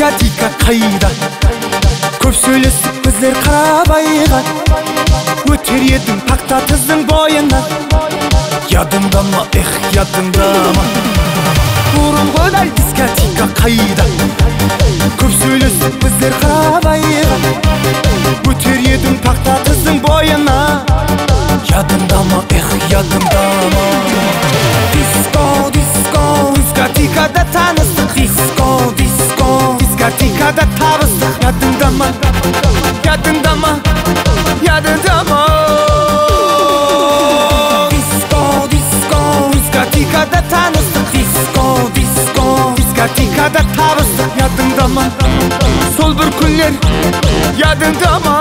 Дискотека қайда? Көп сөйлесіп көздер қарабайға, өтер едің тақта тіздің бойына. Ядыңда ма, эх, ядыңда ма? Бұрынғыдай дискотека қайда? Көп сөйлесіп көздер қарабайға, өтер едің тақта тіздің бойына. Ядыңда ма, эх, ядыңда ма? Диско, диско, дискотекада таныстық. Диско, диско, дискотекада табыстық. Ядыңда ма, ядыңда ма, ядыңда ма? Диско, диско, дискотекада таныстық. Диско, диско, дискотекада табыстық. Ядыңда ма, сол бір күндер, ядыңда ма?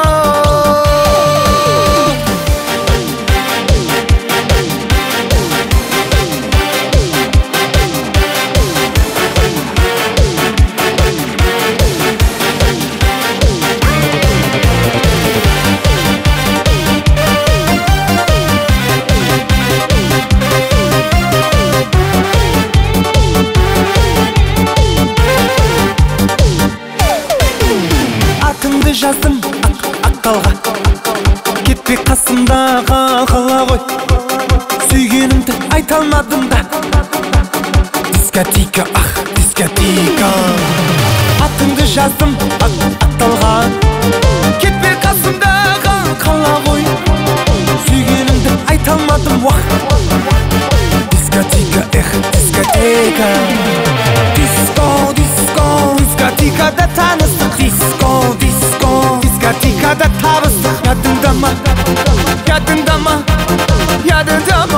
Жаздым ақталға, кетпе қасымдағы қала ғой. Сүйгенімді айта алмадым да. Дискотека, ах, дискотека. Атыңды жаздым ақталға, кетпе қасымдағы қала ғой. Сүйгенімді айта алмадым, уақ. Дискотека, эх, дискотека. Диско, диско, дискотекада таныстық. Диско, диско, дискотекада табыстық. Ядыңда ма, ядыңда ма, ядыңда ма?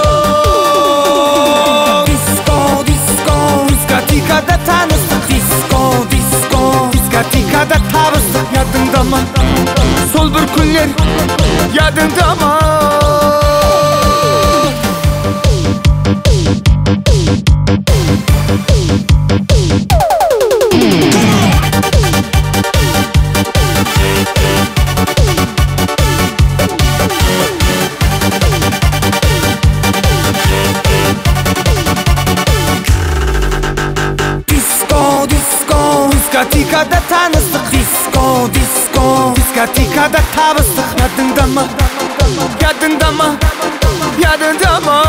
Диско, диско, дискотекада таныстық. Диско, диско, дискотекада табыстық. Ядыңда ма, сол бір күндер, ядыңда ма? Дискотекада таныстық. Диско, диско, дискотекада табыстық. Ядыңда ма, ядыңда ма, ядыңда ма?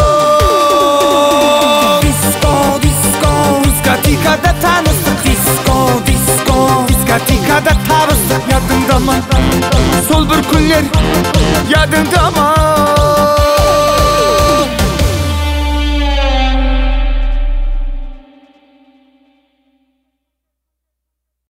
Диско, диско, дискотекада таныстық. Диско, диско, дискотекада табыстық. Ядыңда ма, сол бір күндер, ядыңда ма?